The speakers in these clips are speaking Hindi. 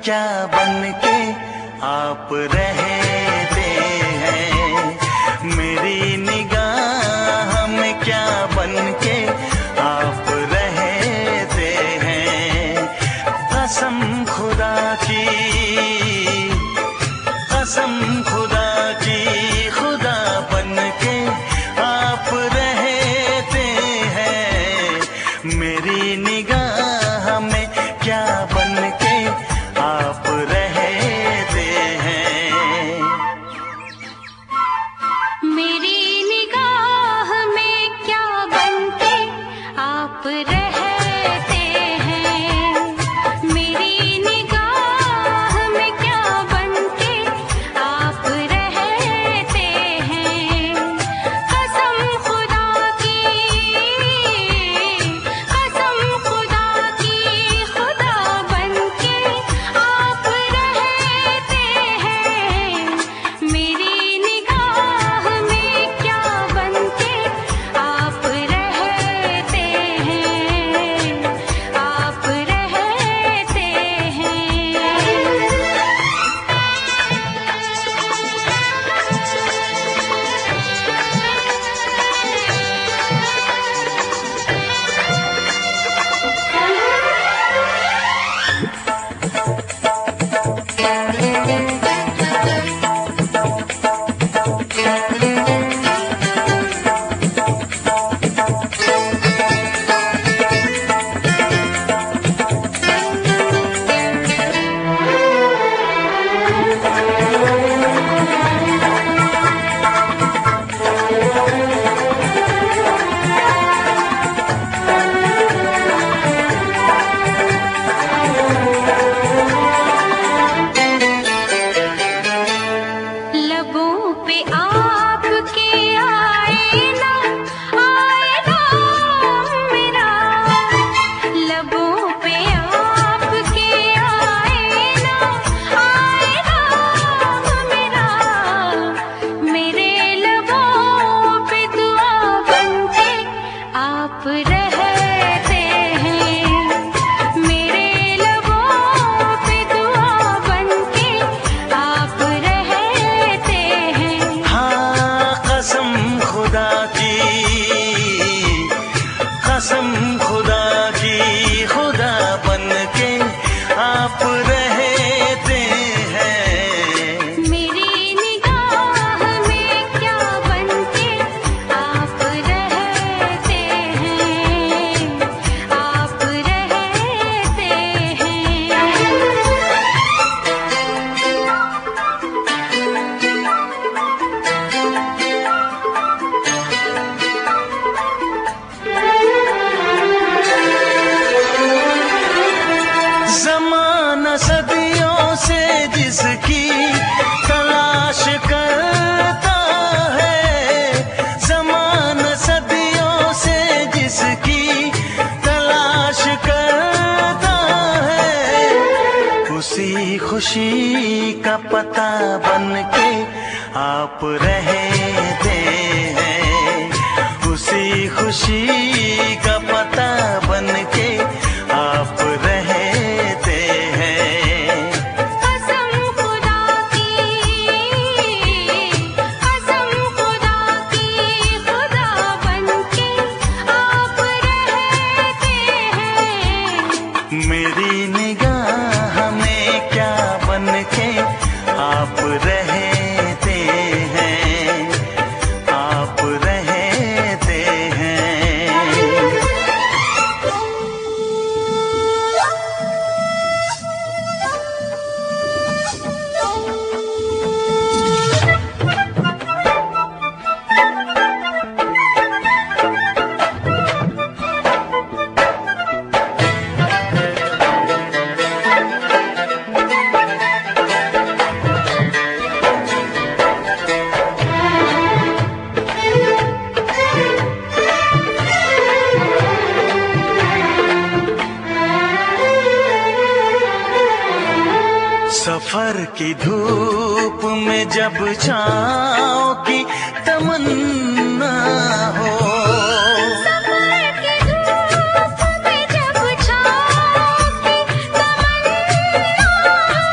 क्या बन के आप रहते हैं, मेरी निगाह में क्या बन के आप रहते हैं। कसम खुदा की, कसम खुदा की, खुदा बन के आप रहते हैं, मेरी निगाह में क्या बन के आप रहते हैं। मेरी निगाह में क्या बन के आप रहते हैं, मेरी निगाह में क्या बन के आप रहते हैं। कसम खुदा की, कसम खुदा की, खुदा बन के आप रहते हैं, मेरी निगाह में क्या बन के आप रहते हैं, आप रहते हैं। लबों पे आपके आए ना, आए ना मेरा, लबों पे आपके आए ना, आए ना मेरा, मेरे लबों पे दुआ बन के आप रहते हैं, मेरे लबों पे दुआ बन के आप रहते हैं। हाँ, कसम खुदा की, कसम खुदा की, खुदा बन के आप रहते हैं, मेरी निगाह में क्या बन के आप रहते हैं, आप रहते हैं। ज़माना सदियों से जिसकी तलाश करता है, ज़माना सदियों से जिसकी तलाश करता है, उसी खुशी का पता बन के आप रहते हैं, उसी खुशी का पता बन के आप रहते हैं। कसम खुदा की, कसम खुदा की, खुदा बन के आप रहते हैं, मेरी निगाह में क्या बन के आप रहते हैं, आप रहते हैं। सफर की धूप में जब छाँव की तमन्ना हो, सफर की धूप में जब छाँव की तमन्ना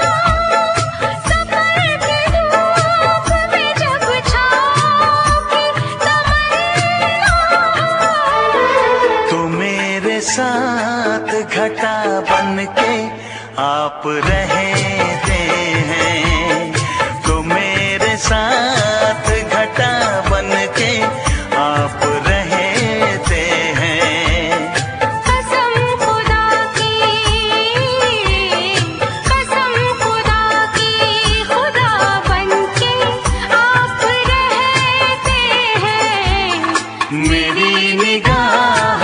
साथ घटा बन के आप रहते हैं, तो मेरे साथ घटा बन के आप रहते हैं। कसम खुदा की खुदा बनके आप रहते हैं। मेरी निगाह